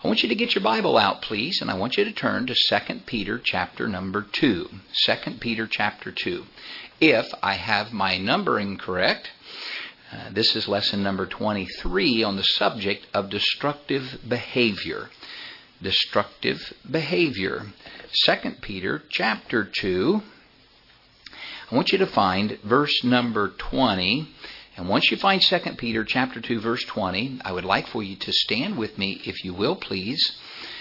I want you to get your Bible out, please, and I want you to turn to 2 Peter chapter number 2. 2 Peter chapter 2. If I have my numbering correct, this is lesson number 23 on the subject of destructive behavior. Destructive behavior. 2 Peter chapter 2. I want you to find verse number 20. And once you find 2 Peter chapter 2, verse 20, I would like for you to stand with me, if you will, please.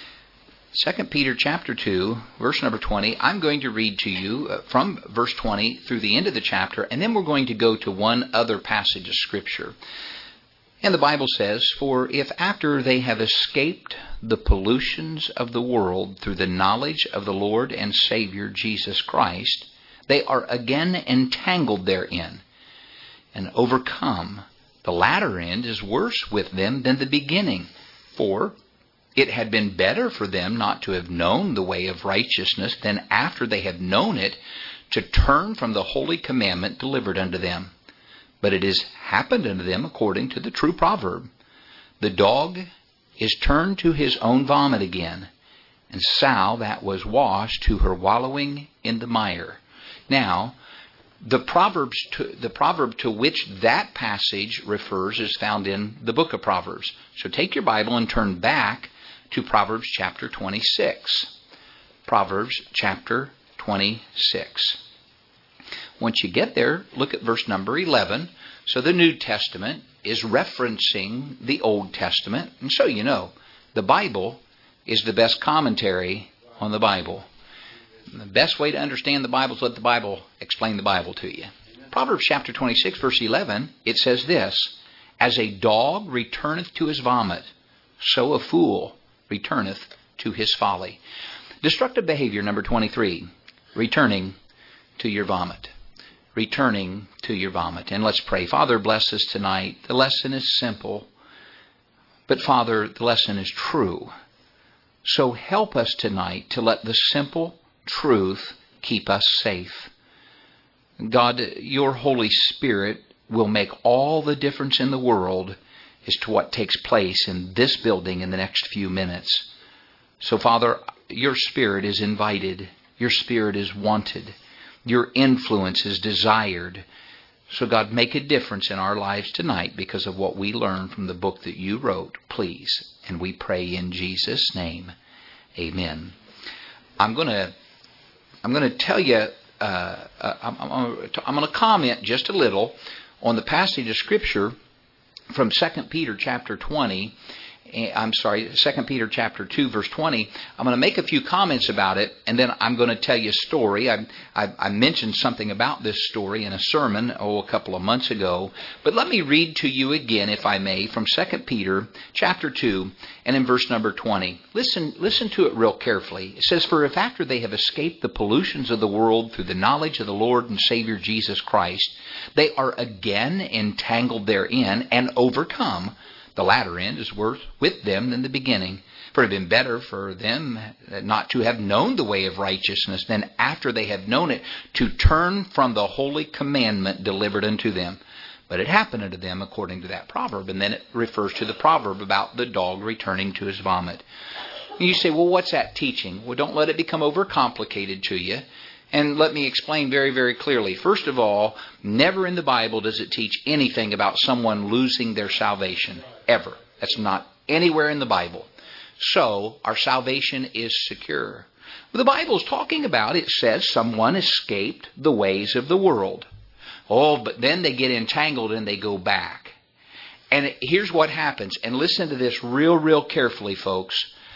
2 Peter chapter 2, verse number 20. I'm going to read to you from verse 20 through the end of the chapter, and then we're going to go to one other passage of Scripture. And the Bible says, "For if after they have escaped the pollutions of the world through the knowledge of the Lord and Savior Jesus Christ, they are again entangled therein, and overcome, the latter end is worse with them than the beginning. For it had been better for them not to have known the way of righteousness than after they have known it, to turn from the holy commandment delivered unto them. But it has happened unto them according to the true proverb, the dog is turned to his own vomit again, and sow that was washed to her wallowing in the mire." Now, the proverb to which that passage refers is found in the book of Proverbs. So take your Bible and turn back to Proverbs chapter 26. Proverbs chapter 26. Once you get there, look at verse number 11. So the New Testament is referencing the Old Testament. And so you know, the Bible is the best commentary on the Bible. The best way to understand the Bible is let the Bible explain the Bible to you. Proverbs chapter 26, verse 11, it says this, "As a dog returneth to his vomit, so a fool returneth to his folly." Destructive behavior number 23, returning to your vomit. Returning to your vomit. And let's pray. Father, bless us tonight. The lesson is simple, but Father, the lesson is true. So help us tonight to let the simple truth keep us safe. God, your Holy Spirit will make all the difference in the world as to what takes place in this building in the next few minutes. So, Father, your Spirit is invited. Your Spirit is wanted. Your influence is desired. So, God, make a difference in our lives tonight because of what we learned from the book that you wrote, please. And we pray in Jesus' name. Amen. I'm going to tell you, I'm going to comment just a little on the passage of Scripture from 2 Peter chapter 20. 2 Peter chapter 2, verse 20. I'm going to make a few comments about it, and then I'm going to tell you a story. I mentioned something about this story in a sermon, a couple of months ago. But let me read to you again, if I may, from 2 Peter chapter 2, and in verse number 20. Listen to it real carefully. It says, "For if after they have escaped the pollutions of the world through the knowledge of the Lord and Savior Jesus Christ, they are again entangled therein and overcome, the latter end is worse with them than the beginning. For it had been better for them not to have known the way of righteousness than after they have known it, to turn from the holy commandment delivered unto them. But it happened unto them according to that proverb." And then it refers to the proverb about the dog returning to his vomit. And you say, well, what's that teaching? Well, don't let it become overcomplicated to you. And let me explain very, very clearly. First of all, never in the Bible does it teach anything about someone losing their salvation. Ever. That's not anywhere in the Bible. So, our salvation is secure. The Bible is talking about, it says, someone escaped the ways of the world. Oh, but then they get entangled and they go back. And here's what happens. And listen to this real carefully, folks.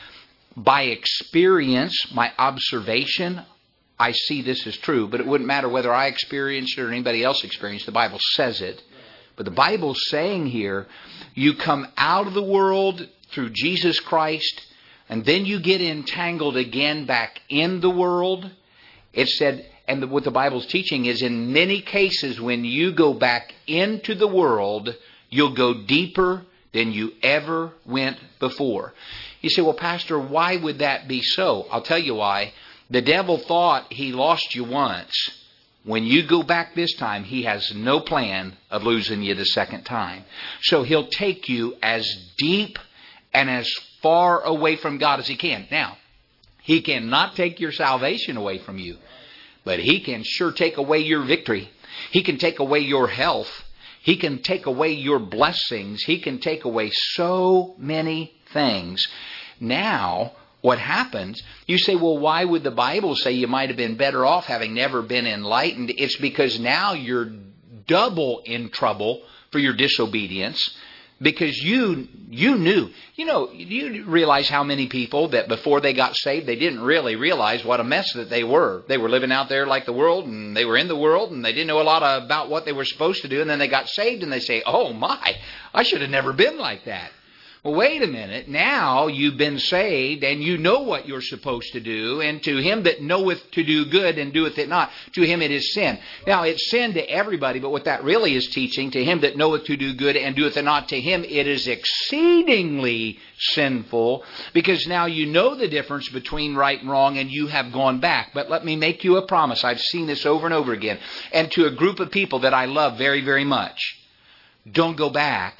By experience, my observation, I see this as true, but it wouldn't matter whether I experienced it or anybody else experienced it. The Bible says it. But the Bible's saying here, you come out of the world through Jesus Christ, and then you get entangled again back in the world. It said, and what the Bible's teaching is, in many cases, when you go back into the world, you'll go deeper than you ever went before. You say, well, Pastor, why would that be so? I'll tell you why. The devil thought he lost you once. When you go back this time, he has no plan of losing you the second time. So he'll take you as deep and as far away from God as he can. Now, he cannot take your salvation away from you, but he can sure take away your victory. He can take away your health. He can take away your blessings. He can take away so many things. Now, what happens, you say, well, why would the Bible say you might have been better off having never been enlightened? It's because now you're double in trouble for your disobedience. Because you knew. You realize how many people that before they got saved, they didn't really realize what a mess that they were. They were living out there like the world, and they were in the world, and they didn't know a lot about what they were supposed to do. And then they got saved, and they say, oh my, I should have never been like that. Well, wait a minute. Now you've been saved, and you know what you're supposed to do. And to him that knoweth to do good and doeth it not, to him it is sin. Now, it's sin to everybody, but what that really is teaching, to him that knoweth to do good and doeth it not, to him it is exceedingly sinful, because now you know the difference between right and wrong, and you have gone back. But let me make you a promise. I've seen this over and over again. And to a group of people that I love very, very much, don't go back.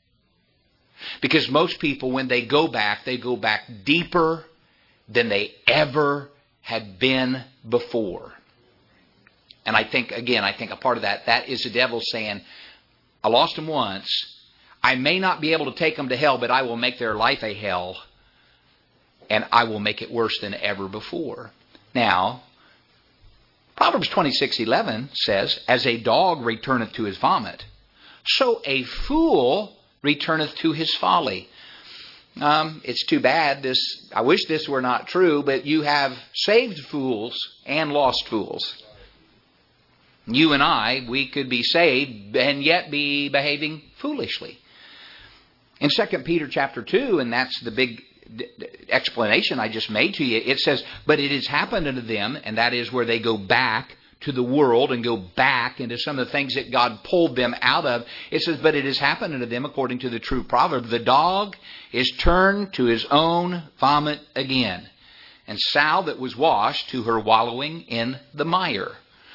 Because most people, when they go back deeper than they ever had been before. And I think a part of that is the devil saying, I lost them once. I may not be able to take them to hell, but I will make their life a hell. And I will make it worse than ever before. Now, Proverbs 26:11 says, as a dog returneth to his vomit, so a fool returneth to his folly. It's too bad. I wish this were not true, but you have saved fools and lost fools. You and I, we could be saved and yet be behaving foolishly. In 2 Peter chapter 2, and that's the big explanation I just made to you, it says, but it has happened unto them, and that is where they go back to the world and go back into some of the things that God pulled them out of. It says, but it has happened unto them according to the true proverb. The dog is turned to his own vomit again, and sow that was washed to her wallowing in the mire.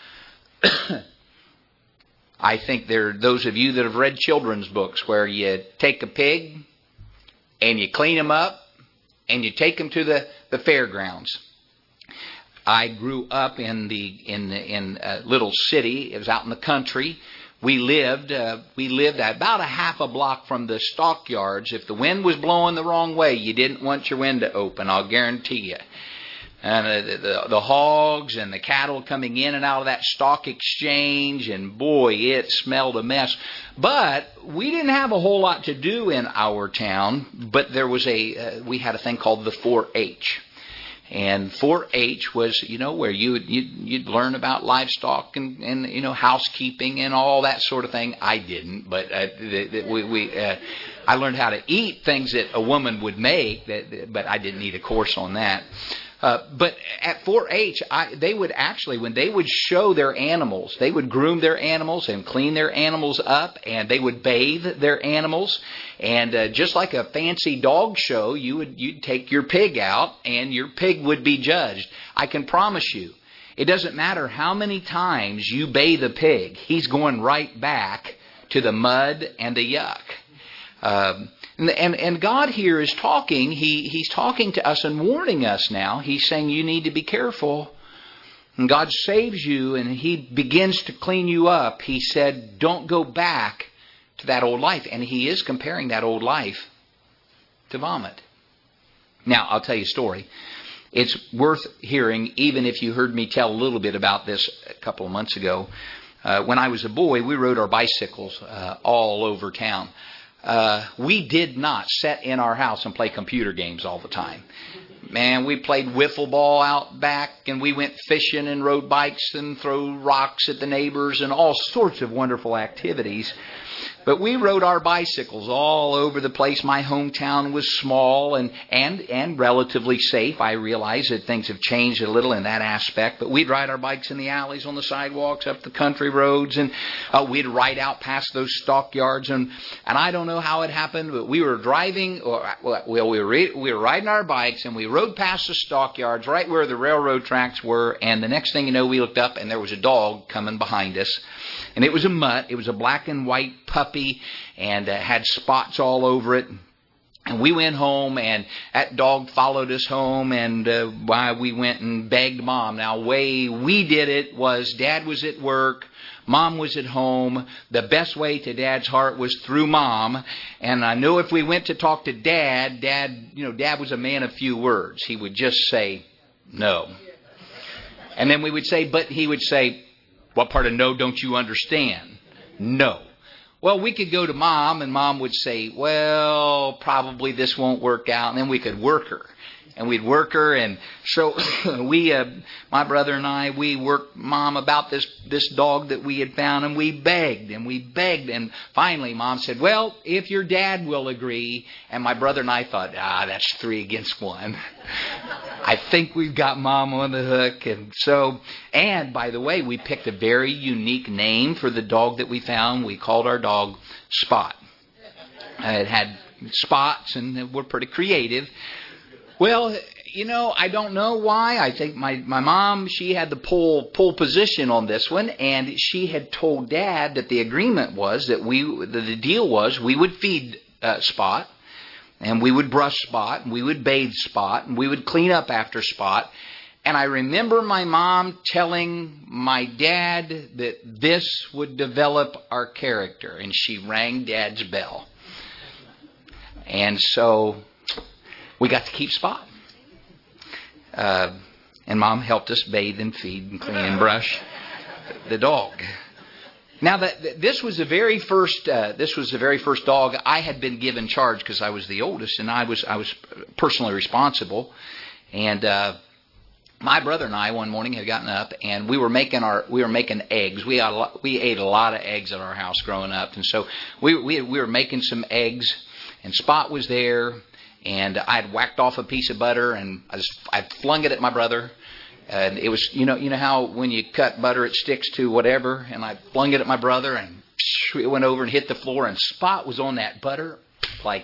I think there are those of you that have read children's books where you take a pig and you clean them up and you take them to the fairgrounds. I grew up in a little city. It was out in the country. We lived about a half a block from the stockyards. If the wind was blowing the wrong way, you didn't want your window open, I'll guarantee you. And the hogs and the cattle coming in and out of that stock exchange, and boy, it smelled a mess. But we didn't have a whole lot to do in our town, but there was we had a thing called the 4-H. And 4-H was, where you'd learn about livestock and housekeeping and all that sort of thing. I didn't, but I learned how to eat things that a woman would make, but I didn't need a course on that. But at 4-H, they would actually, when they would show their animals, they would groom their animals and clean their animals up, and they would bathe their animals. And just like a fancy dog show, you'd take your pig out, and your pig would be judged. I can promise you, it doesn't matter how many times you bathe a pig, he's going right back to the mud and the yuck. And God here is talking. He's talking to us and warning us now. He's saying you need to be careful. And God saves you and He begins to clean you up. He said, don't go back to that old life. And He is comparing that old life to vomit. Now, I'll tell you a story. It's worth hearing, even if you heard me tell a little bit about this a couple of months ago. When I was a boy, we rode our bicycles all over town. We did not sit in our house and play computer games all the time. Man, we played wiffle ball out back, and we went fishing and rode bikes and threw rocks at the neighbors and all sorts of wonderful activities. But we rode our bicycles all over the place. My hometown was small and relatively safe. I realize that things have changed a little in that aspect. But we'd ride our bikes in the alleys, on the sidewalks, up the country roads. And we'd ride out past those stockyards. And I don't know how it happened, but we were driving, we were riding our bikes, and we rode past the stockyards right where the railroad tracks were. And the next thing you know, we looked up, and there was a dog coming behind us. And it was a mutt. It was a black and white puppy, and had spots all over it. And we went home, and that dog followed us home, and why we went and begged Mom. Now, the way we did it was Dad was at work, Mom was at home. The best way to Dad's heart was through Mom. And I knew if we went to talk to Dad, Dad was a man of few words. He would just say, no. And then we would say, but he would say, what part of no don't you understand? No. Well, we could go to Mom, and Mom would say, well, probably this won't work out. And then we could work her. And we'd work her. And so my brother and I, we worked Mom about this dog that we had found. And we begged. And finally, Mom said, well, if your dad will agree. And my brother and I thought, that's 3 against 1. I think we've got Mom on the hook. And by the way, we picked a very unique name for the dog that we found. We called our dog Spot. It had spots, and we're pretty creative. Well, I don't know why. I think my mom, she had the pole position on this one, and she had told Dad that the agreement was that the deal was we would feed Spot, and we would brush Spot, and we would bathe Spot, and we would clean up after Spot. And I remember my mom telling my dad that this would develop our character, and she rang Dad's bell. And so we got to keep Spot. And Mom helped us bathe and feed and clean and brush the dog. Now, this was the very first dog I had been given charge because I was the oldest, and I was personally responsible. And my brother and I one morning had gotten up, and we were making eggs. We ate a lot of eggs at our house growing up, and so we were making some eggs, and Spot was there. And I had whacked off a piece of butter, and I flung it at my brother. And it was, you know how when you cut butter it sticks to whatever. And I flung it at my brother, and it went over and hit the floor. And Spot was on that butter, like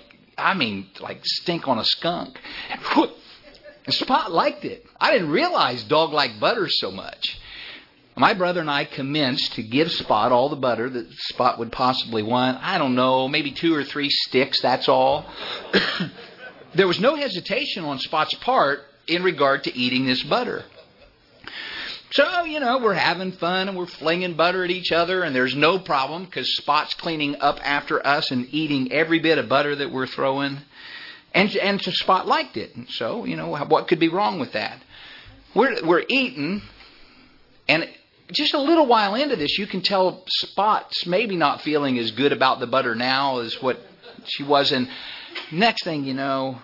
stink on a skunk. And Spot liked it. I didn't realize dog liked butter so much. My brother and I commenced to give Spot all the butter that Spot would possibly want. I don't know, maybe 2 or 3 sticks. That's all. There was no hesitation on Spot's part in regard to eating this butter. So, we're having fun and we're flinging butter at each other, and there's no problem because Spot's cleaning up after us and eating every bit of butter that we're throwing. And Spot liked it. And so, what could be wrong with that? We're eating, and just a little while into this, you can tell Spot's maybe not feeling as good about the butter now as what she was. And next thing you know,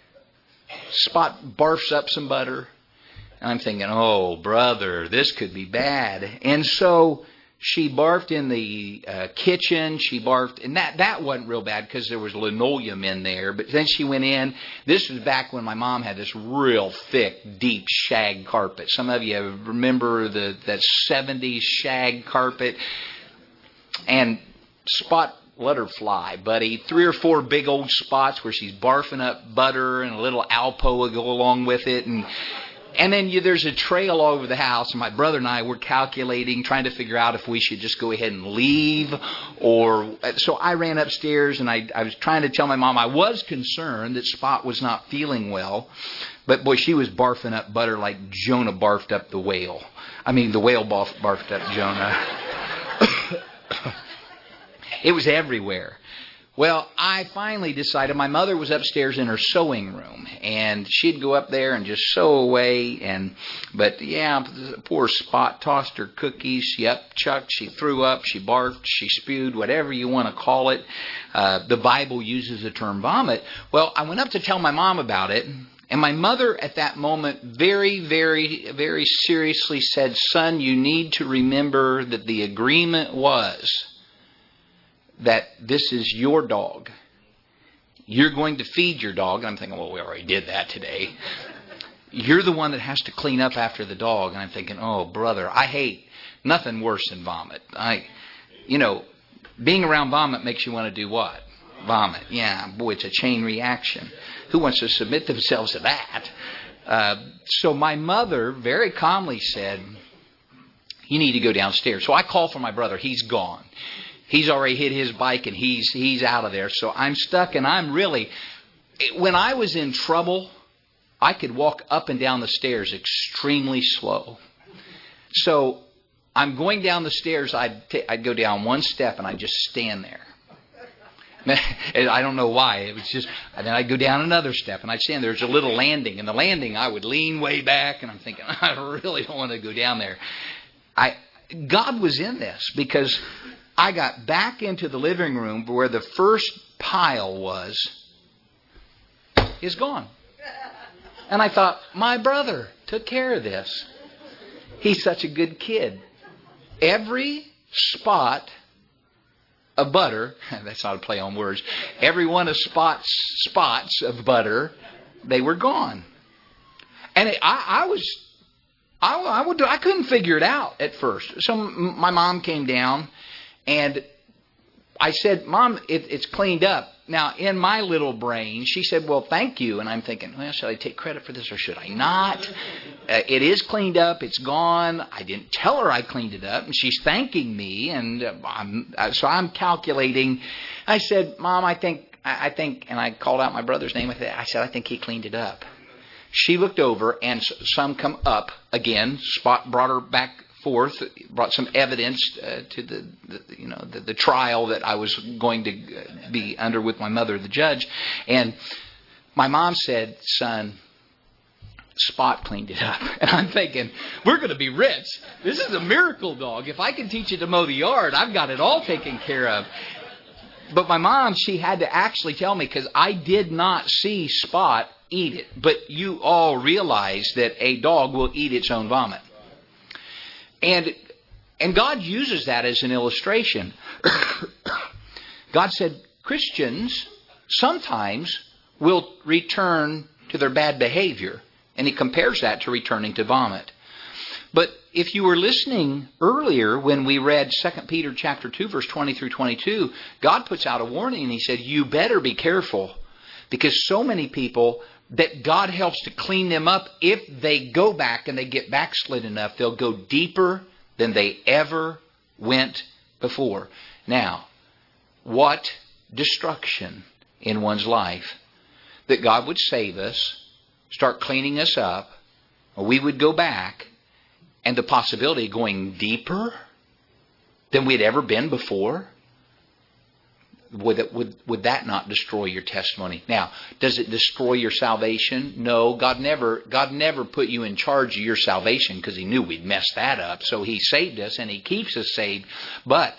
Spot barfs up some butter. And I'm thinking, oh, brother, this could be bad. And so she barfed in the kitchen. She barfed, and that wasn't real bad because there was linoleum in there. But then she went in. This was back when my mom had this real thick, deep shag carpet. Some of you remember that 70s shag carpet. And Spot let her fly, buddy. 3 or 4 big old spots where she's barfing up butter, and a little Alpo will go along with it. And then there's a trail all over the house, and my brother and I were calculating, trying to figure out if we should just go ahead and leave. So I ran upstairs, and I was trying to tell my mom I was concerned that Spot was not feeling well. But boy, she was barfing up butter like Jonah barfed up the whale. I mean, the whale barfed up Jonah. It was everywhere. Well, I finally decided, my mother was upstairs in her sewing room, and she'd go up there and just sew away. But poor Spot tossed her cookies. She upchucked, she threw up, she barfed, she spewed, whatever you want to call it. The Bible uses the term vomit. Well, I went up to tell my mom about it, and my mother at that moment very, very, very seriously said, son, you need to remember that the agreement was that this is your dog. You're going to feed your dog. And I'm thinking, well, we already did that today. You're the one that has to clean up after the dog. And I'm thinking, oh, brother, I hate nothing worse than vomit. Being around vomit makes you want to do what? Vomit. Yeah, boy, it's a chain reaction. Who wants to submit themselves to that? So my mother very calmly said, you need to go downstairs. So I called for my brother. He's gone. He's already hit his bike, and he's out of there. So I'm stuck, and I'm really, When I was in trouble, I could walk up and down the stairs extremely slow. So I'm going down the stairs. I'd go down one step and I'd just stand there. I don't know why. It was just, and then I'd go down another step and I'd stand there. There's a little landing. And the landing, I would lean way back and I'm thinking, I really don't want to go down there. God was in this because I got back into the living room where the first pile is gone. And I thought, my brother took care of this. He's such a good kid. Every spot of butter, that's not a play on words, every one of spots of butter, they were gone. And I couldn't figure it out at first. So my mom came down and I said, Mom, it's cleaned up. Now, in my little brain, she said, well, thank you. And I'm thinking, well, should I take credit for this or should I not? It is cleaned up. It's gone. I didn't tell her I cleaned it up. And she's thanking me. And so I'm calculating. I said, Mom, I think, and I called out my brother's name. I said, I think he cleaned it up. She looked over and some come up again. Spot brought her back forth, brought some evidence to the trial that I was going to be under with my mother, the judge. And my mom said, son, Spot cleaned it up. And I'm thinking, we're going to be rich. This is a miracle dog. If I can teach it to mow the yard, I've got it all taken care of. But my mom, she had to actually tell me because I did not see Spot eat it. But you all realize that a dog will eat its own vomit. And God uses that as an illustration. God said Christians sometimes will return to their bad behavior. And He compares that to returning to vomit. But if you were listening earlier when we read 2 Peter chapter 2, verse 20 through 22, God puts out a warning and He said, you better be careful. Because so many people that God helps to clean them up, if they go back and they get backslid enough, they'll go deeper than they ever went before. Now, what destruction in one's life that God would save us, start cleaning us up, or we would go back, and the possibility of going deeper than we'd ever been before. Would that not destroy your testimony? Now, does it destroy your salvation? No, God never put you in charge of your salvation because He knew we'd mess that up. So He saved us and He keeps us saved. But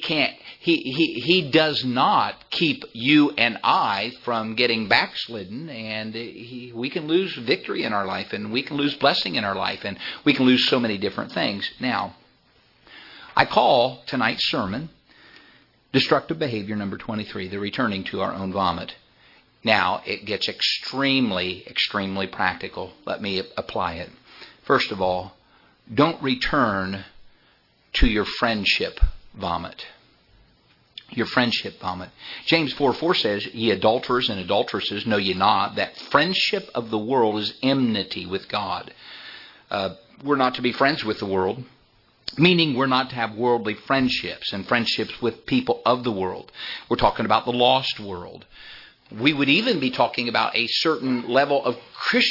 He does not keep you and I from getting backslidden, and we can lose victory in our life, and we can lose blessing in our life, and we can lose so many different things. Now, I call tonight's sermon Destructive Behavior number 23, the returning to our own vomit. Now, it gets extremely, extremely practical. Let me apply it. First of all, don't return to your friendship vomit. Your friendship vomit. James 4:4 says, ye adulterers and adulteresses, know ye not that friendship of the world is enmity with God. We're not to be friends with the world. Meaning we're not to have worldly friendships and friendships with people of the world. We're talking about the lost world. We would even be talking about a certain level of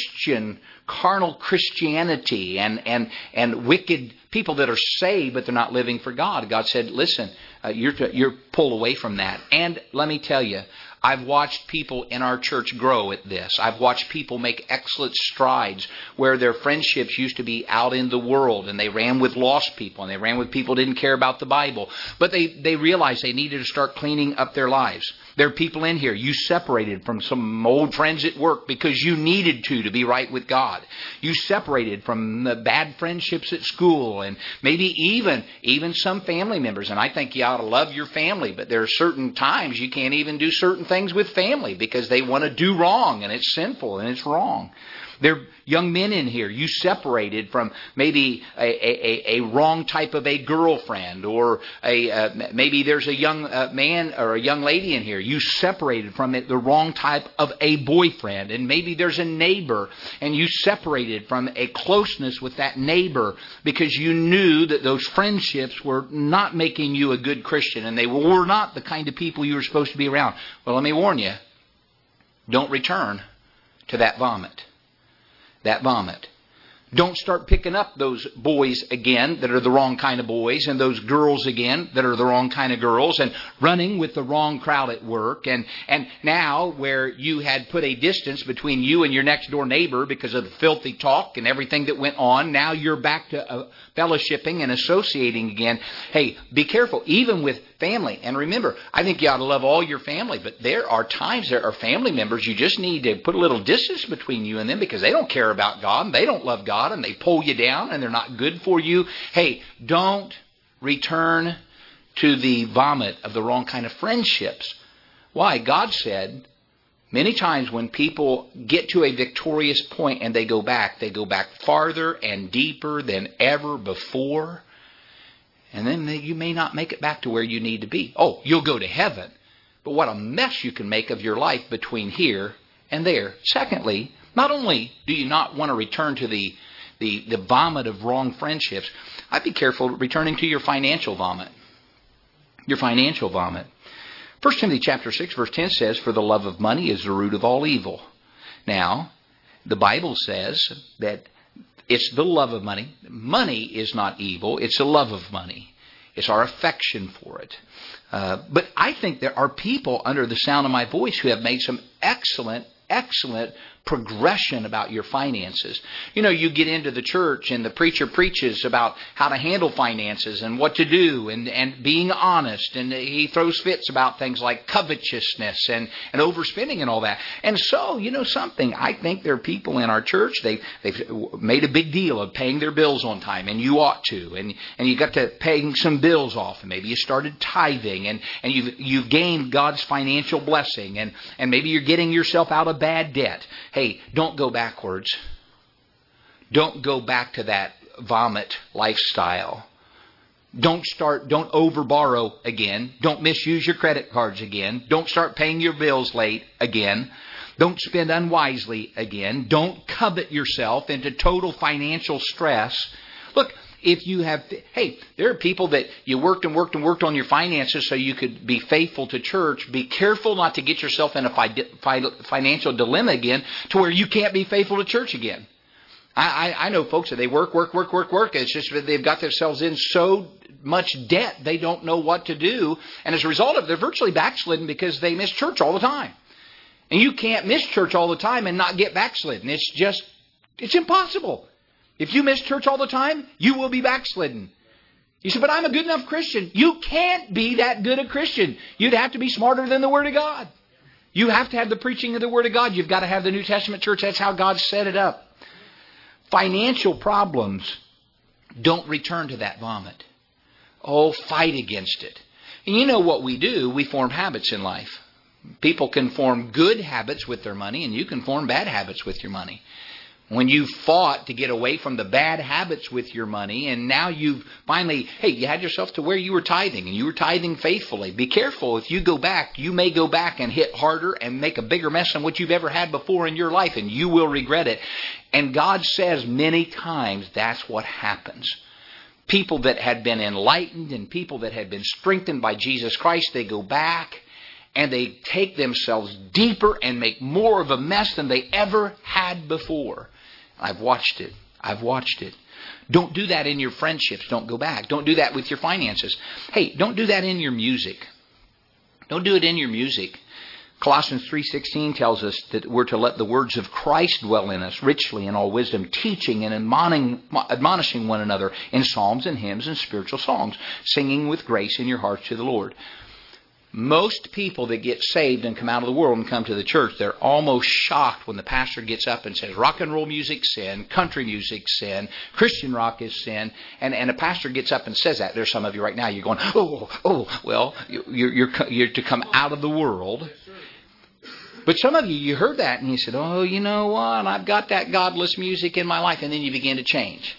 carnal Christianity and wicked people that are saved but they're not living for God. God said, listen, you're pulled away from that. And let me tell you, I've watched people in our church grow at this. I've watched people make excellent strides where their friendships used to be out in the world and they ran with lost people and they ran with people who didn't care about the Bible. But they realized they needed to start cleaning up their lives. There are people in here, you separated from some old friends at work because you needed to be right with God. You separated from the bad friendships at school and maybe even some family members. And I think you ought to love your family, but there are certain times you can't even do certain things with family because they want to do wrong and it's sinful and it's wrong. There are young men in here. You separated from maybe a wrong type of a girlfriend, or maybe there's a young man or a young lady in here. You separated from the wrong type of a boyfriend, and maybe there's a neighbor, and you separated from a closeness with that neighbor because you knew that those friendships were not making you a good Christian, and they were not the kind of people you were supposed to be around. Well, let me warn you. don't return to that vomit. That vomit. Don't start picking up those boys again that are the wrong kind of boys, and those girls again that are the wrong kind of girls, and running with the wrong crowd at work. And now where you had put a distance between you and your next door neighbor because of the filthy talk and everything that went on, now you're back to fellowshipping and associating again. Hey, be careful, even with family. And remember, I think you ought to love all your family, but there are times there are family members you just need to put a little distance between you and them because they don't care about God and they don't love God and they pull you down and they're not good for you. Hey, don't return to the vomit of the wrong kind of friendships. Why? God said many times when people get to a victorious point and they go back farther and deeper than ever before. And then you may not make it back to where you need to be. Oh, you'll go to heaven. But what a mess you can make of your life between here and there. Secondly, not only do you not want to return to the vomit of wrong friendships, I'd be careful returning to your financial vomit. Your financial vomit. 1 Timothy chapter 6 verse 10 says, "For the love of money is the root of all evil." Now, the Bible says that it's the love of money. Money is not evil. It's the love of money. It's our affection for it. But I think there are people under the sound of my voice who have made some excellent progression about your finances. You know, you get into the church and the preacher preaches about how to handle finances and what to do and being honest. And he throws fits about things like covetousness and overspending and all that. And so, you know something, I think there are people in our church, they've made a big deal of paying their bills on time, and you ought to. And you got to paying some bills off, and maybe you started tithing, and you've gained God's financial blessing, and maybe you're getting yourself out of bad debt. Hey, don't go backwards. Don't go back to that vomit lifestyle. Don't overborrow again. Don't misuse your credit cards again. Don't start paying your bills late again. Don't spend unwisely again. Don't covet yourself into total financial stress. Look, if you have, there are people that you worked on your finances so you could be faithful to church. Be careful not to get yourself in a financial dilemma again to where you can't be faithful to church again. I know folks that they work. It's just that they've got themselves in so much debt they don't know what to do. And as a result of it, they're virtually backslidden because they miss church all the time. And you can't miss church all the time and not get backslidden. It's impossible. If you miss church all the time, you will be backslidden. You say, but I'm a good enough Christian. You can't be that good a Christian. You'd have to be smarter than the Word of God. You have to have the preaching of the Word of God. You've got to have the New Testament church. That's how God set it up. Financial problems, don't return to that vomit. Oh, fight against it. And you know what we do? We form habits in life. People can form good habits with their money, and you can form bad habits with your money. When you fought to get away from the bad habits with your money, and now you've finally, you had yourself to where you were tithing, and you were tithing faithfully. Be careful. If you go back, you may go back and hit harder and make a bigger mess than what you've ever had before in your life, and you will regret it. And God says many times that's what happens. People that had been enlightened and people that had been strengthened by Jesus Christ, they go back and they take themselves deeper and make more of a mess than they ever had before. I've watched it. Don't do that in your friendships. Don't go back. Don't do that with your finances. Don't do that in your music. Don't do it in your music. Colossians 3:16 tells us that we're to let the words of Christ dwell in us richly in all wisdom, teaching and admonishing one another in psalms and hymns and spiritual songs, singing with grace in your hearts to the Lord. Most people that get saved and come out of the world and come to the church, they're almost shocked when the pastor gets up and says, rock and roll music's sin, country music's sin, Christian rock is sin, and a pastor gets up and says that. There's some of you right now, you're going, well, you're to come out of the world. But some of you heard that and you said, oh, you know what, I've got that godless music in my life, and then you begin to change.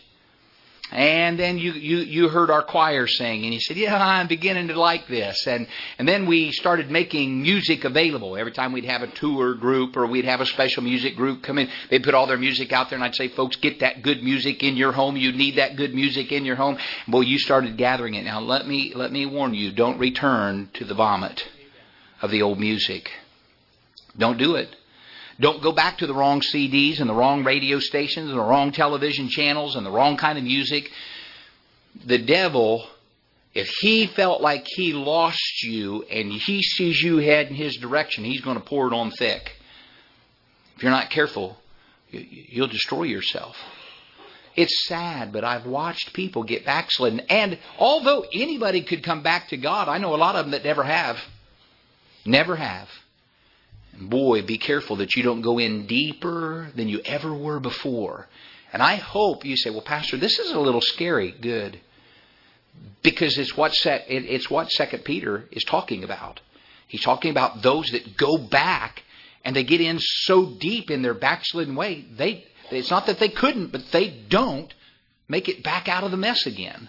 And then you heard our choir sing, and you said, yeah, I'm beginning to like this. And then we started making music available. Every time we'd have a tour group or we'd have a special music group come in, they'd put all their music out there, and I'd say, folks, get that good music in your home. You need that good music in your home. Well, you started gathering it. Now, let me warn you, don't return to the vomit of the old music. Don't do it. Don't go back to the wrong CDs and the wrong radio stations and the wrong television channels and the wrong kind of music. The devil, if he felt like he lost you and he sees you head in his direction, he's going to pour it on thick. If you're not careful, you'll destroy yourself. It's sad, but I've watched people get backslidden. And although anybody could come back to God, I know a lot of them that never have. Never have. And boy, be careful that you don't go in deeper than you ever were before. And I hope you say, well, Pastor, this is a little scary. Good. Because it's what 2 Peter is talking about. He's talking about those that go back and they get in so deep in their backslidden way, it's not that they couldn't, but they don't make it back out of the mess again.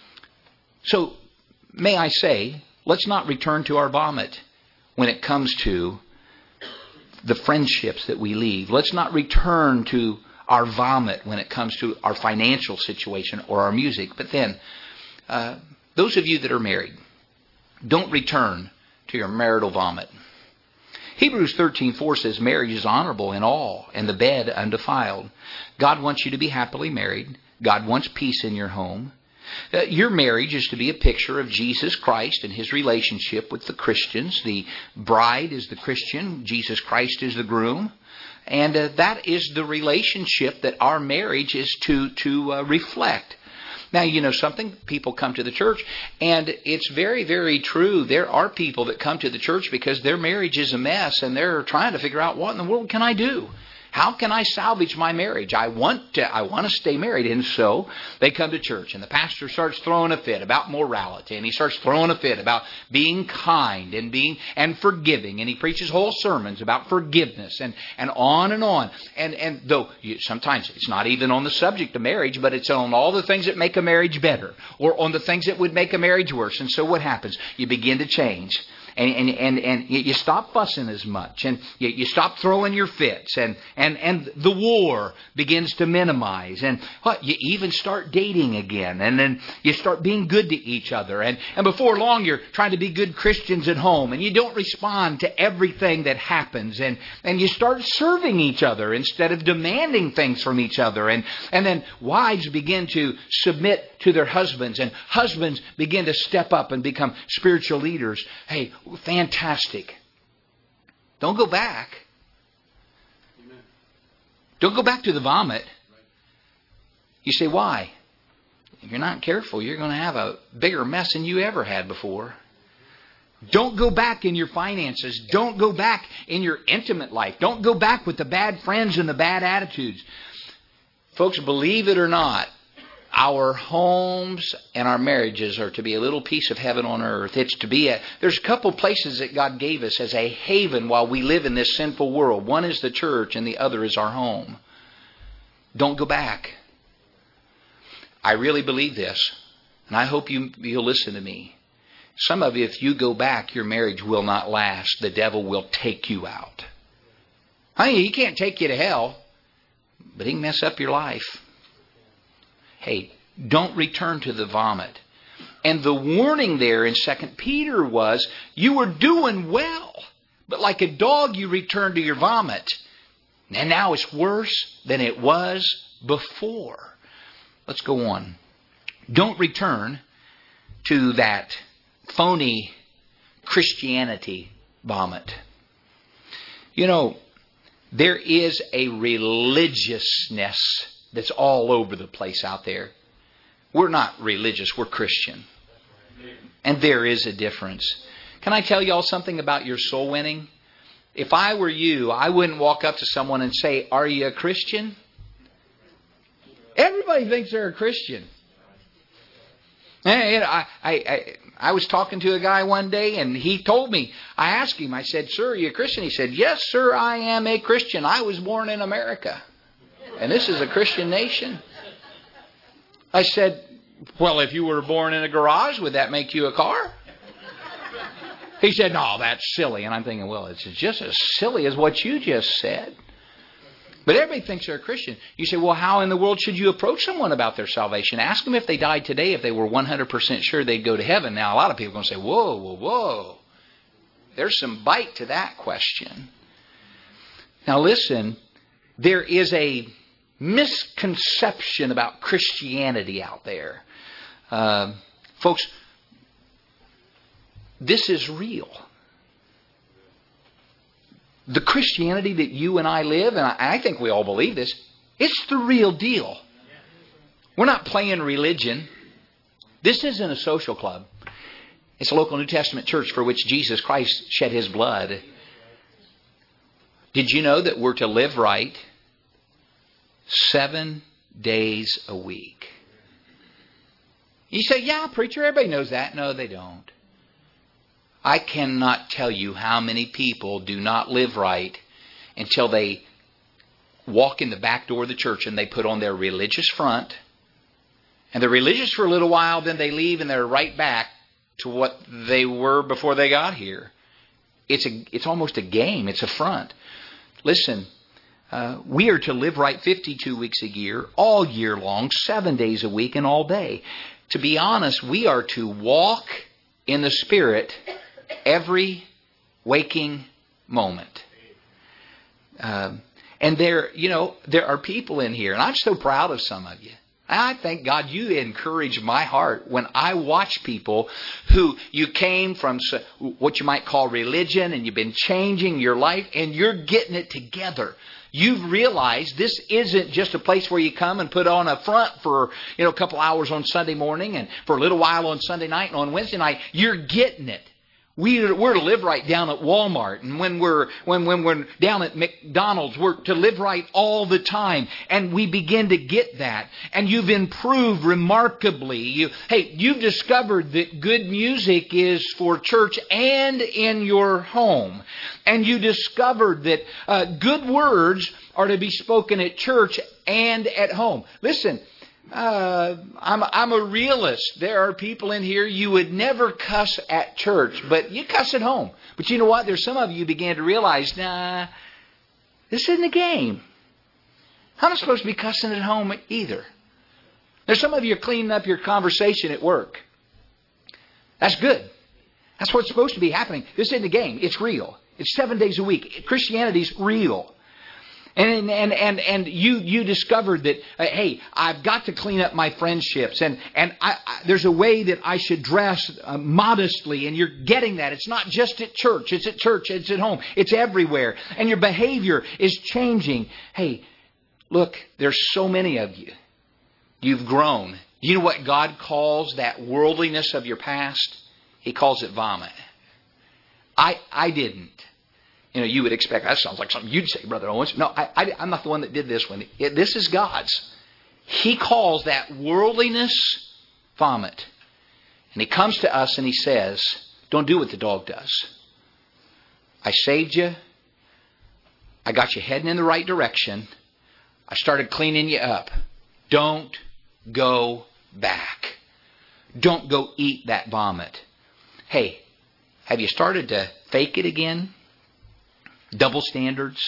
So, may I say, let's not return to our vomit when it comes to the friendships that we leave. Let's not return to our vomit when it comes to our financial situation or our music. But then, those of you that are married, don't return to your marital vomit. Hebrews 13:4 says, marriage is honorable in all, and the bed undefiled. God wants you to be happily married. God wants peace in your home. Your marriage is to be a picture of Jesus Christ and His relationship with the Christians. The bride is the Christian. Jesus Christ is the groom. And that is the relationship that our marriage is to reflect. Now, you know something? People come to the church, and it's very, very true. There are people that come to the church because their marriage is a mess, and they're trying to figure out, what in the world can I do? How can I salvage my marriage? I want to stay married. And so they come to church, and the pastor starts throwing a fit about morality, and he starts throwing a fit about being kind and forgiving, and he preaches whole sermons about forgiveness and on and on. And though sometimes it's not even on the subject of marriage, but it's on all the things that make a marriage better or on the things that would make a marriage worse. And so what happens? You begin to change. And you stop fussing as much, and you stop throwing your fits, and the war begins to minimize, and you even start dating again, and then you start being good to each other, and before long you're trying to be good Christians at home, and you don't respond to everything that happens, and you start serving each other instead of demanding things from each other, and then wives begin to submit to their husbands, and husbands begin to step up and become spiritual leaders. Hey, fantastic. Don't go back. Amen. Don't go back to the vomit. You say, why? If you're not careful, you're going to have a bigger mess than you ever had before. Don't go back in your finances. Don't go back in your intimate life. Don't go back with the bad friends and the bad attitudes. Folks, believe it or not, our homes and our marriages are to be a little piece of heaven on earth. There's a couple places that God gave us as a haven while we live in this sinful world. One is the church and the other is our home. Don't go back. I really believe this, and I hope you'll listen to me. Some of you, if you go back, your marriage will not last. The devil will take you out. He can't take you to hell, but he can mess up your life. Hey, don't return to the vomit. And the warning there in 2 Peter was, you were doing well, but like a dog you return to your vomit. And now it's worse than it was before. Let's go on. Don't return to that phony Christianity vomit. You know, there is a religiousness that's all over the place out there. We're not religious, we're Christian. And there is a difference. Can I tell y'all something about your soul winning? If I were you, I wouldn't walk up to someone and say, are you a Christian? Everybody thinks they're a Christian. I was talking to a guy one day, and he told me, I asked him, I said, sir, are you a Christian? He said, yes, sir, I am a Christian. I was born in America. And this is a Christian nation. I said, well, if you were born in a garage, would that make you a car? He said, no, that's silly. And I'm thinking, well, it's just as silly as what you just said. But everybody thinks they're a Christian. You say, well, how in the world should you approach someone about their salvation? Ask them if they died today, if they were 100% sure they'd go to heaven. Now, a lot of people are going to say, whoa. There's some bite to that question. Now listen, there is a misconception about Christianity out there. Folks, this is real. The Christianity that you and I live, and I think we all believe this, it's the real deal. We're not playing religion. This isn't a social club. It's a local New Testament church for which Jesus Christ shed His blood. Did you know that we're to live right 7 days a week? You say, yeah, preacher, everybody knows that. No, they don't. I cannot tell you how many people do not live right until they walk in the back door of the church and they put on their religious front. And they're religious for a little while, then they leave and they're right back to what they were before they got here. It's almost a game. It's a front. Listen, we are to live right 52 weeks a year, all year long, 7 days a week, and all day. To be honest, we are to walk in the Spirit every waking moment. And there are people in here, and I'm so proud of some of you. I thank God you encourage my heart when I watch people who you came from what you might call religion and you've been changing your life and you're getting it together. You've realized this isn't just a place where you come and put on a front for a couple hours on Sunday morning and for a little while on Sunday night and on Wednesday night. You're getting it. We're to live right down at Walmart, and when we're down at McDonald's, we're to live right all the time, and we begin to get that. And you've improved remarkably. You've discovered that good music is for church and in your home, and you discovered that good words are to be spoken at church and at home. Listen. I'm a realist. There are people in here you would never cuss at church, but you cuss at home. But you know what? There's some of you began to realize, this isn't a game. I'm not supposed to be cussing at home either. There's some of you are cleaning up your conversation at work. That's good. That's what's supposed to be happening. This isn't a game. It's real. It's 7 days a week. Christianity's real. And you discovered that, hey, I've got to clean up my friendships. And there's a way that I should dress modestly. And you're getting that. It's not just at church. It's at church. It's at home. It's everywhere. And your behavior is changing. Hey, look, there's so many of you. You've grown. Do you know what God calls that worldliness of your past? He calls it vomit. I didn't. You would expect, that sounds like something you'd say, Brother Owens. No, I'm not the one that did this one. This is God's. He calls that worldliness vomit. And He comes to us and He says, don't do what the dog does. I saved you. I got you heading in the right direction. I started cleaning you up. Don't go back. Don't go eat that vomit. Hey, have you started to fake it again? Double standards.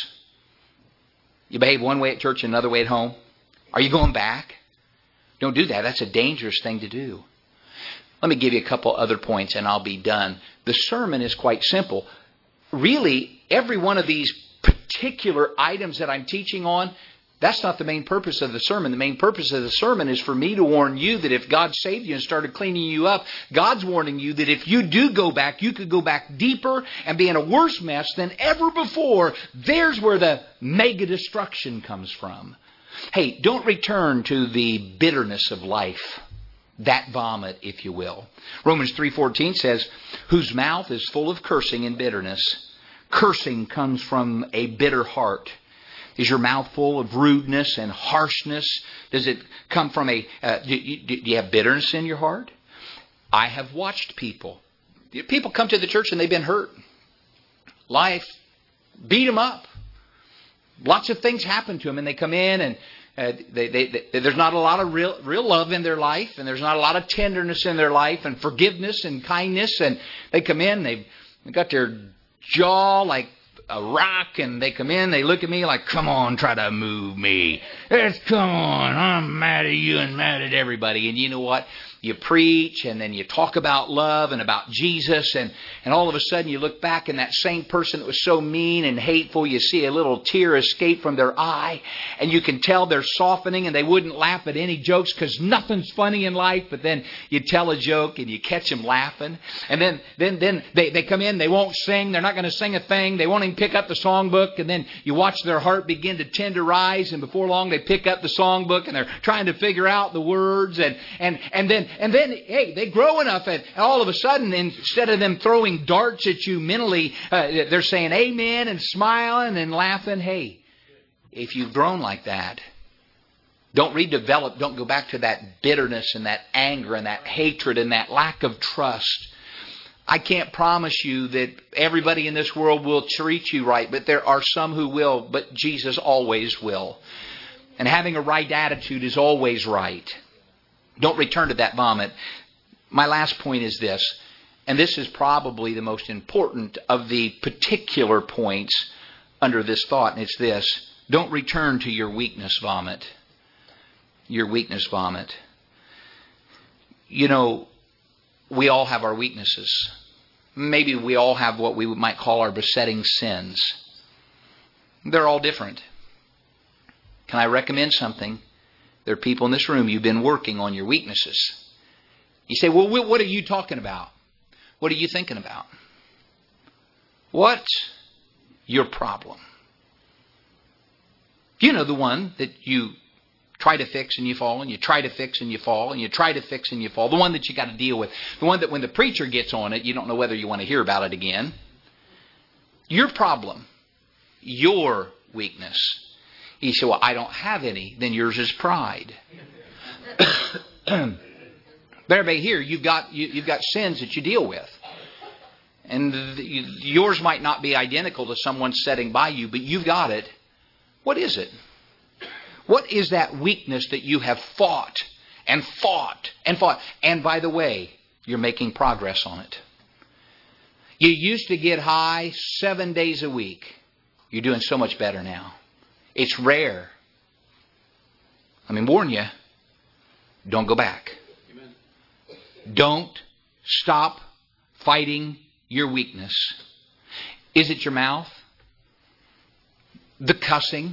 You behave one way at church and another way at home. Are you going back? Don't do that. That's a dangerous thing to do. Let me give you a couple other points and I'll be done. The sermon is quite simple. Really, every one of these particular items that I'm teaching on, that's not the main purpose of the sermon. The main purpose of the sermon is for me to warn you that if God saved you and started cleaning you up, God's warning you that if you do go back, you could go back deeper and be in a worse mess than ever before. There's where the mega destruction comes from. Hey, don't return to the bitterness of life. That vomit, if you will. Romans 3:14 says, whose mouth is full of cursing and bitterness. Cursing comes from a bitter heart. Is your mouth full of rudeness and harshness? Does it come from do you have bitterness in your heart? I have watched people. People come to the church and they've been hurt. Life beat them up. Lots of things happen to them and they come in and there's not a lot of real love in their life, and there's not a lot of tenderness in their life and forgiveness and kindness. And they come in, they've got their jaw like a rock, and they come in, they look at me like, come on, try to move me. Come on, I'm mad at you and mad at everybody. And you know what? You preach, and then you talk about love and about Jesus, and all of a sudden you look back, and that same person that was so mean and hateful, you see a little tear escape from their eye, and you can tell they're softening, and they wouldn't laugh at any jokes because nothing's funny in life, but then you tell a joke and you catch them laughing, and then they come in, they won't sing, they're not going to sing a thing, they won't even pick up the songbook, and then you watch their heart begin to tenderize, and before long they pick up the songbook, and they're trying to figure out the words, and then, hey, they grow enough, and all of a sudden, instead of them throwing darts at you mentally, they're saying amen and smiling and laughing. Hey, if you've grown like that, don't redevelop, don't go back to that bitterness and that anger and that hatred and that lack of trust. I can't promise you that everybody in this world will treat you right, but there are some who will, but Jesus always will. And having a right attitude is always right. Don't return to that vomit. My last point is this, and this is probably the most important of the particular points under this thought, and it's this. Don't return to your weakness vomit. Your weakness vomit. You know, we all have our weaknesses. Maybe we all have what we might call our besetting sins. They're all different. Can I recommend something? There are people in this room, you've been working on your weaknesses. You say, well, what are you talking about? What are you thinking about? What's your problem? You know, the one that you try to fix and you fall, and you try to fix and you fall, and you try to fix and you fall. The one that you got to deal with. The one that when the preacher gets on it, you don't know whether you want to hear about it again. Your problem. Your weakness. You say, well, I don't have any. Then yours is pride. But everybody here, you've got sins that you deal with. And yours might not be identical to someone sitting by you, but you've got it. What is it? What is that weakness that you have fought and fought and fought? And by the way, you're making progress on it. You used to get high 7 days a week. You're doing so much better now. It's rare. Let me warn you. Don't go back. Amen. Don't stop fighting your weakness. Is it your mouth? The cussing?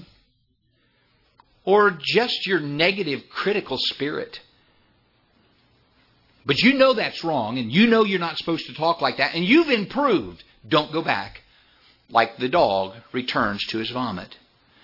Or just your negative, critical spirit? But you know that's wrong, and you know you're not supposed to talk like that, and you've improved. Don't go back. Like the dog returns to his vomit.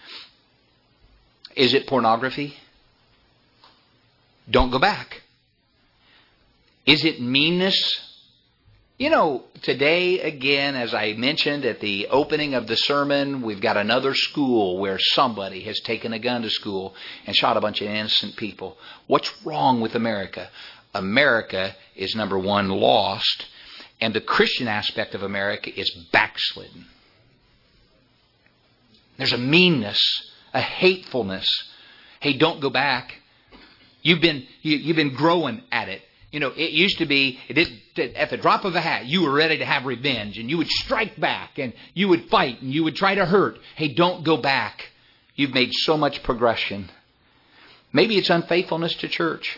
Is it pornography? Don't go back. Is it meanness? You know, today, again, as I mentioned at the opening of the sermon, we've got another school where somebody has taken a gun to school and shot a bunch of innocent people. What's wrong with America? America is, number one, lost, and the Christian aspect of America is backslidden. There's a meanness, a hatefulness. Hey, don't go back. You've been growing at it. You know, it used to be, at the drop of a hat, you were ready to have revenge, and you would strike back, and you would fight, and you would try to hurt. Hey, don't go back. You've made so much progression. Maybe it's unfaithfulness to church.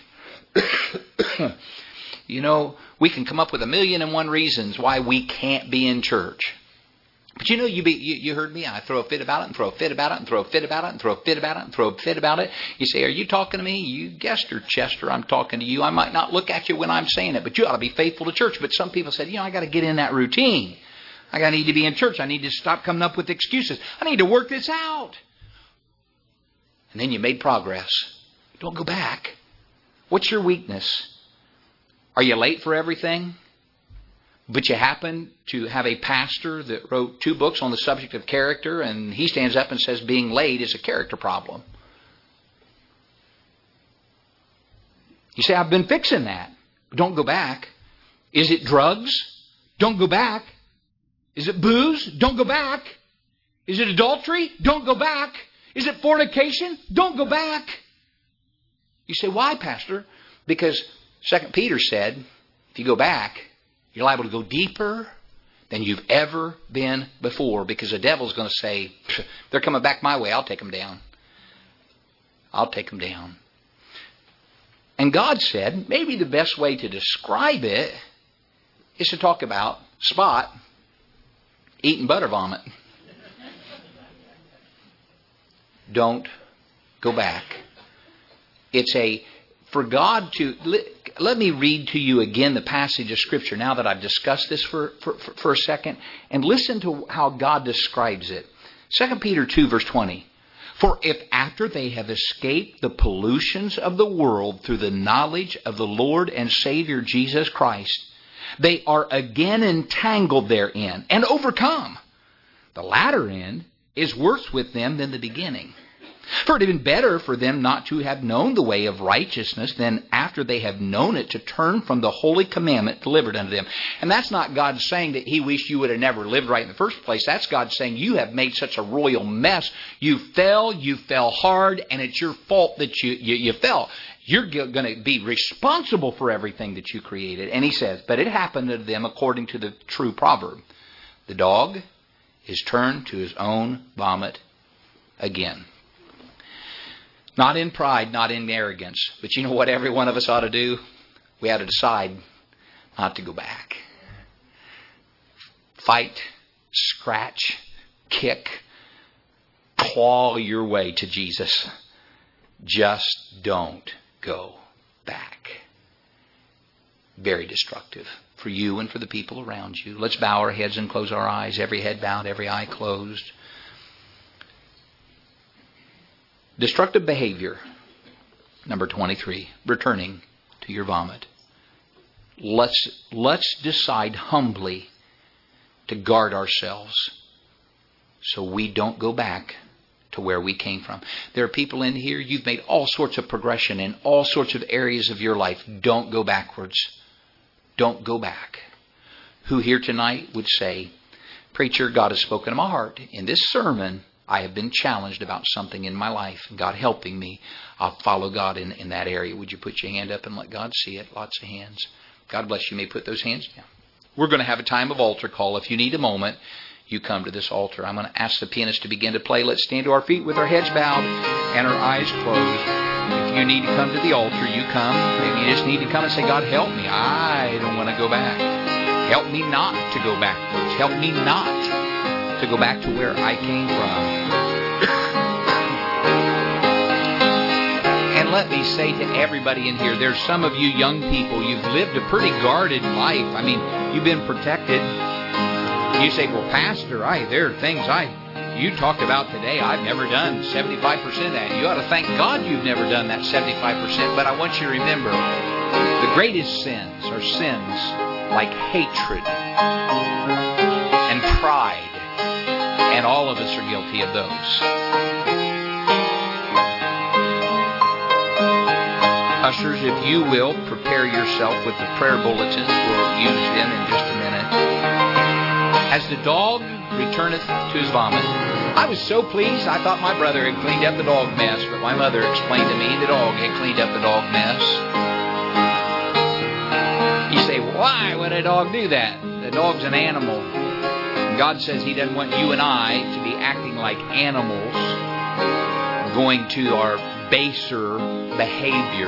You know, we can come up with 1,000,001 reasons why we can't be in church. But you know, you heard me. I throw a fit about it and throw a fit about it and throw a fit about it and throw a fit about it and throw a fit about it. You say, are you talking to me? You guessed her, Chester, I'm talking to you. I might not look at you when I'm saying it, but you ought to be faithful to church. But some people said, I got to get in that routine. I need to be in church. I need to stop coming up with excuses. I need to work this out. And then you made progress. Don't go back. What's your weakness? Are you late for everything? But you happen to have a pastor that wrote 2 books on the subject of character, and he stands up and says being late is a character problem. You say, I've been fixing that. Don't go back. Is it drugs? Don't go back. Is it booze? Don't go back. Is it adultery? Don't go back. Is it fornication? Don't go back. You say, why, Pastor? Because 2 Peter said, if you go back, you're liable to go deeper than you've ever been before, because the devil's going to say, they're coming back my way, I'll take them down. I'll take them down. And God said, maybe the best way to describe it is to talk about Spot eating butter vomit. Don't go back. It's for God to... Let me read to you again the passage of Scripture now that I've discussed this for a second. And listen to how God describes it. 2 Peter 2 verse 20. For if after they have escaped the pollutions of the world through the knowledge of the Lord and Savior Jesus Christ, they are again entangled therein and overcome, the latter end is worse with them than the beginning. For it had been better for them not to have known the way of righteousness than after they have known it to turn from the holy commandment delivered unto them. And that's not God saying that He wished you would have never lived right in the first place. That's God saying you have made such a royal mess. You fell hard, and it's your fault that you fell. You're going to be responsible for everything that you created. And He says, but it happened to them according to the true proverb. The dog is turned to his own vomit again. Not in pride, not in arrogance. But you know what every one of us ought to do? We ought to decide not to go back. Fight, scratch, kick, claw your way to Jesus. Just don't go back. Very destructive for you and for the people around you. Let's bow our heads and close our eyes. Every head bowed, every eye closed. Destructive behavior. Number 23. Returning to your vomit. Let's decide humbly to guard ourselves so we don't go back to where we came from. There are people in here, you've made all sorts of progression in all sorts of areas of your life. Don't go backwards. Don't go back. Who here tonight would say, Preacher, God has spoken to my heart. In this sermon, I have been challenged about something in my life. God helping me. I'll follow God in that area. Would you put your hand up and let God see it? Lots of hands. God bless you. You may put those hands down. We're going to have a time of altar call. If you need a moment, you come to this altar. I'm going to ask the pianist to begin to play. Let's stand to our feet with our heads bowed and our eyes closed. If you need to come to the altar, you come. Maybe you just need to come and say, God, help me. I don't want to go back. Help me not to go backwards. Help me not to go back to where I came from. And let me say to everybody in here, there's some of you young people, you've lived a pretty guarded life. I mean, you've been protected. You say, well, Pastor, there are things you talked about today, I've never done 75% of that. You ought to thank God you've never done that 75%. But I want you to remember, the greatest sins are sins like hatred and pride. And all of us are guilty of those. Ushers, if you will, prepare yourself with the prayer bulletins. We'll use them in just a minute. As the dog returneth to his vomit. I was so pleased. I thought my brother had cleaned up the dog mess, but my mother explained to me the dog had cleaned up the dog mess. You say, why would a dog do that? The dog's an animal. God says He doesn't want you and I to be acting like animals, going to our baser behavior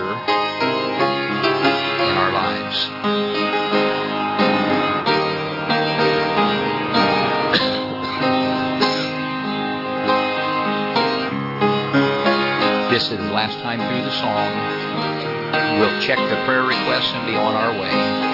in our lives. This is the last time through the song. We'll check the prayer requests and be on our way.